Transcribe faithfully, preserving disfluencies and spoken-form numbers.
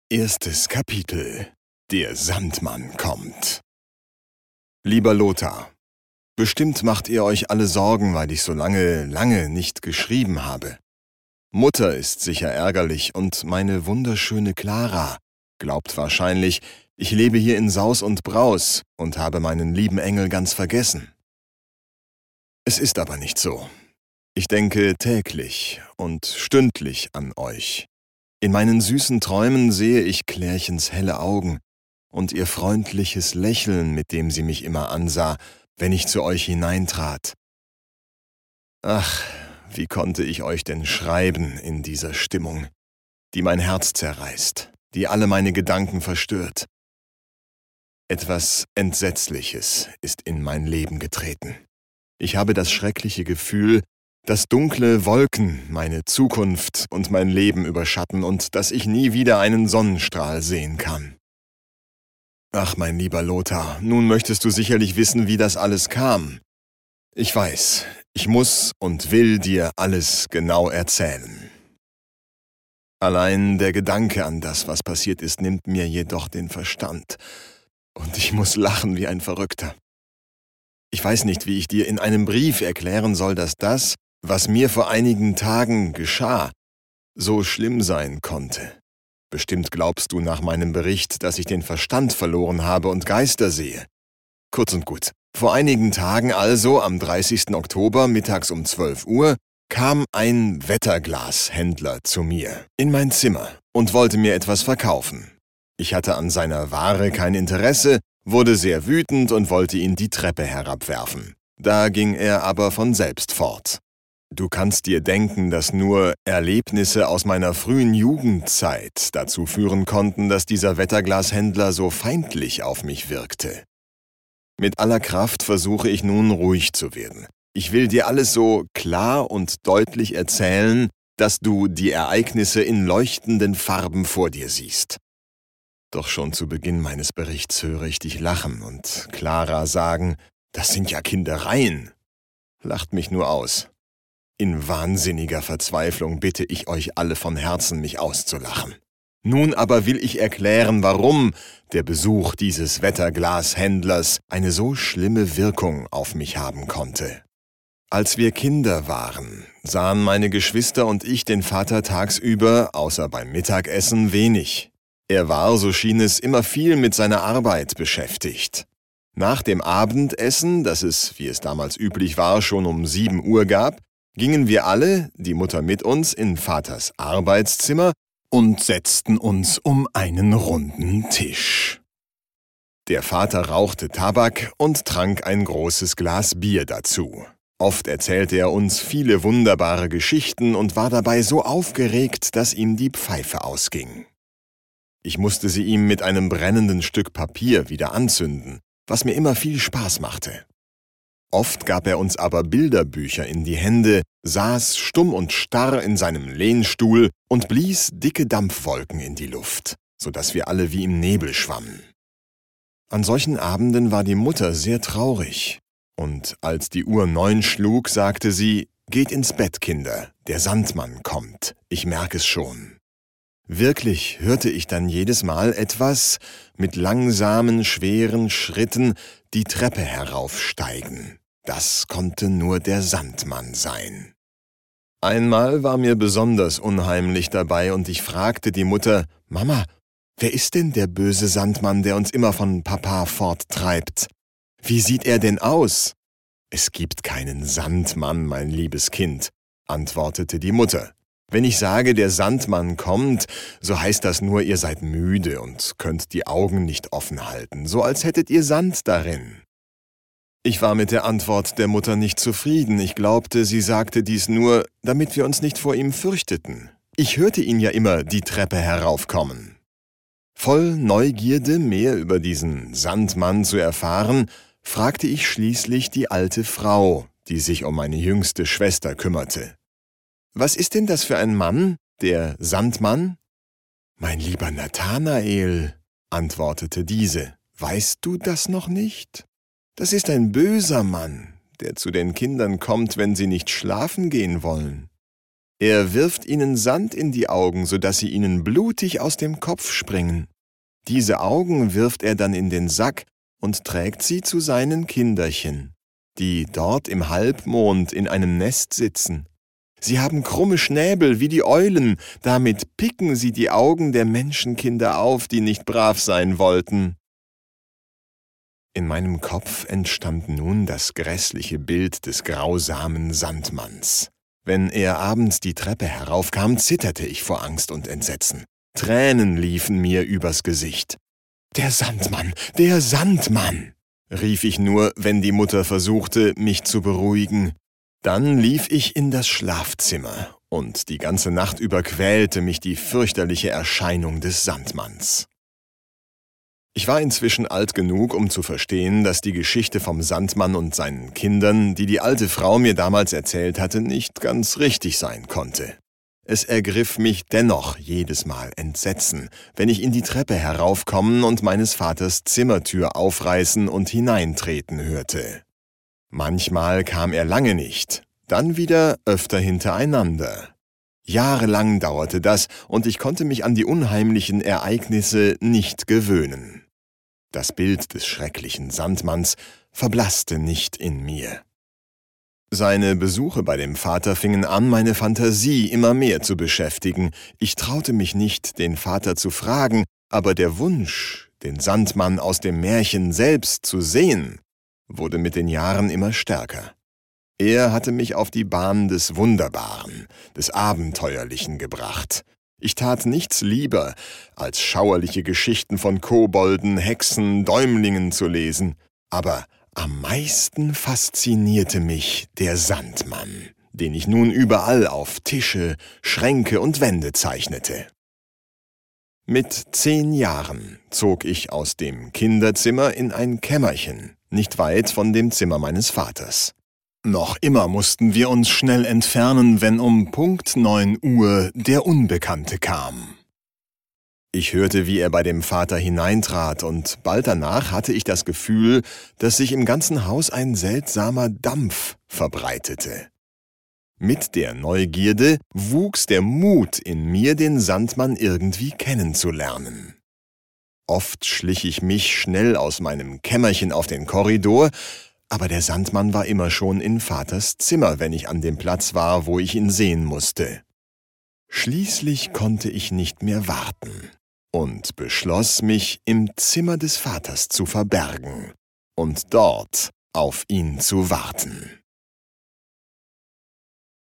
Erstes Kapitel. Der Sandmann kommt. Lieber Lothar, bestimmt macht ihr euch alle Sorgen, weil ich so lange, lange nicht geschrieben habe. Mutter ist sicher ärgerlich und meine wunderschöne Clara glaubt wahrscheinlich, ich lebe hier in Saus und Braus und habe meinen lieben Engel ganz vergessen. Es ist aber nicht so. Ich denke täglich und stündlich an euch. In meinen süßen Träumen sehe ich Klärchens helle Augen und ihr freundliches Lächeln, mit dem sie mich immer ansah, wenn ich zu euch hineintrat. Ach, wie konnte ich euch denn schreiben in dieser Stimmung, die mein Herz zerreißt, die alle meine Gedanken verstört. Etwas Entsetzliches ist in mein Leben getreten. Ich habe das schreckliche Gefühl, dass dunkle Wolken meine Zukunft und mein Leben überschatten und dass ich nie wieder einen Sonnenstrahl sehen kann. Ach, mein lieber Lothar, nun möchtest du sicherlich wissen, wie das alles kam. Ich weiß, ich muss und will dir alles genau erzählen. Allein der Gedanke an das, was passiert ist, nimmt mir jedoch den Verstand. Und ich muss lachen wie ein Verrückter. Ich weiß nicht, wie ich dir in einem Brief erklären soll, dass das, was mir vor einigen Tagen geschah, so schlimm sein konnte. Bestimmt glaubst du nach meinem Bericht, dass ich den Verstand verloren habe und Geister sehe. Kurz und gut, vor einigen Tagen also, am dreißigsten Oktober, mittags um zwölf Uhr, kam ein Wetterglashändler zu mir in mein Zimmer und wollte mir etwas verkaufen. Ich hatte an seiner Ware kein Interesse, wurde sehr wütend und wollte ihn die Treppe herabwerfen. Da ging er aber von selbst fort. Du kannst dir denken, dass nur Erlebnisse aus meiner frühen Jugendzeit dazu führen konnten, dass dieser Wetterglashändler so feindlich auf mich wirkte. Mit aller Kraft versuche ich nun ruhig zu werden. Ich will dir alles so klar und deutlich erzählen, dass du die Ereignisse in leuchtenden Farben vor dir siehst. Doch schon zu Beginn meines Berichts höre ich dich lachen und Clara sagen, das sind ja Kindereien. Lacht mich nur aus. In wahnsinniger Verzweiflung bitte ich euch alle von Herzen, mich auszulachen. Nun aber will ich erklären, warum der Besuch dieses Wetterglashändlers eine so schlimme Wirkung auf mich haben konnte. Als wir Kinder waren, sahen meine Geschwister und ich den Vater tagsüber, außer beim Mittagessen, wenig. Er war, so schien es, immer viel mit seiner Arbeit beschäftigt. Nach dem Abendessen, das es, wie es damals üblich war, schon um sieben Uhr gab, gingen wir alle, die Mutter mit uns, in Vaters Arbeitszimmer und setzten uns um einen runden Tisch. Der Vater rauchte Tabak und trank ein großes Glas Bier dazu. Oft erzählte er uns viele wunderbare Geschichten und war dabei so aufgeregt, dass ihm die Pfeife ausging. Ich musste sie ihm mit einem brennenden Stück Papier wieder anzünden, was mir immer viel Spaß machte. Oft gab er uns aber Bilderbücher in die Hände, saß stumm und starr in seinem Lehnstuhl und blies dicke Dampfwolken in die Luft, so dass wir alle wie im Nebel schwammen. An solchen Abenden war die Mutter sehr traurig, und als die Uhr neun schlug, sagte sie, »Geht ins Bett, Kinder, der Sandmann kommt, ich merke es schon.« Wirklich hörte ich dann jedes Mal etwas mit langsamen, schweren Schritten die Treppe heraufsteigen. Das konnte nur der Sandmann sein. Einmal war mir besonders unheimlich dabei und ich fragte die Mutter, »Mama, wer ist denn der böse Sandmann, der uns immer von Papa forttreibt? Wie sieht er denn aus?« »Es gibt keinen Sandmann, mein liebes Kind«, antwortete die Mutter. »Wenn ich sage, der Sandmann kommt, so heißt das nur, ihr seid müde und könnt die Augen nicht offen halten, so als hättet ihr Sand darin.« Ich war mit der Antwort der Mutter nicht zufrieden. Ich glaubte, sie sagte dies nur, damit wir uns nicht vor ihm fürchteten. Ich hörte ihn ja immer die Treppe heraufkommen. Voll Neugierde, mehr über diesen Sandmann zu erfahren, fragte ich schließlich die alte Frau, die sich um meine jüngste Schwester kümmerte. »Was ist denn das für ein Mann, der Sandmann?« »Mein lieber Nathanael«, antwortete diese, »weißt du das noch nicht? Das ist ein böser Mann, der zu den Kindern kommt, wenn sie nicht schlafen gehen wollen. Er wirft ihnen Sand in die Augen, sodass sie ihnen blutig aus dem Kopf springen. Diese Augen wirft er dann in den Sack und trägt sie zu seinen Kinderchen, die dort im Halbmond in einem Nest sitzen. Sie haben krumme Schnäbel wie die Eulen, damit picken sie die Augen der Menschenkinder auf, die nicht brav sein wollten. In meinem Kopf entstand nun das grässliche Bild des grausamen Sandmanns. Wenn er abends die Treppe heraufkam, zitterte ich vor Angst und Entsetzen. Tränen liefen mir übers Gesicht. »Der Sandmann, der Sandmann«, rief ich nur, wenn die Mutter versuchte, mich zu beruhigen. Dann lief ich in das Schlafzimmer, und die ganze Nacht über quälte mich die fürchterliche Erscheinung des Sandmanns. Ich war inzwischen alt genug, um zu verstehen, dass die Geschichte vom Sandmann und seinen Kindern, die die alte Frau mir damals erzählt hatte, nicht ganz richtig sein konnte. Es ergriff mich dennoch jedes Mal Entsetzen, wenn ich in die Treppe heraufkommen und meines Vaters Zimmertür aufreißen und hineintreten hörte. Manchmal kam er lange nicht, dann wieder öfter hintereinander. Jahrelang dauerte das, und ich konnte mich an die unheimlichen Ereignisse nicht gewöhnen. Das Bild des schrecklichen Sandmanns verblasste nicht in mir. Seine Besuche bei dem Vater fingen an, meine Fantasie immer mehr zu beschäftigen. Ich traute mich nicht, den Vater zu fragen, aber der Wunsch, den Sandmann aus dem Märchen selbst zu sehen, wurde mit den Jahren immer stärker. Er hatte mich auf die Bahn des Wunderbaren, des Abenteuerlichen gebracht. Ich tat nichts lieber, als schauerliche Geschichten von Kobolden, Hexen, Däumlingen zu lesen. Aber am meisten faszinierte mich der Sandmann, den ich nun überall auf Tische, Schränke und Wände zeichnete. Mit zehn Jahren zog ich aus dem Kinderzimmer in ein Kämmerchen, nicht weit von dem Zimmer meines Vaters. Noch immer mussten wir uns schnell entfernen, wenn um Punkt neun Uhr der Unbekannte kam. Ich hörte, wie er bei dem Vater hineintrat, und bald danach hatte ich das Gefühl, dass sich im ganzen Haus ein seltsamer Dampf verbreitete. Mit der Neugierde wuchs der Mut in mir, den Sandmann irgendwie kennenzulernen. Oft schlich ich mich schnell aus meinem Kämmerchen auf den Korridor, aber der Sandmann war immer schon in Vaters Zimmer, wenn ich an dem Platz war, wo ich ihn sehen musste. Schließlich konnte ich nicht mehr warten und beschloss, mich im Zimmer des Vaters zu verbergen und dort auf ihn zu warten.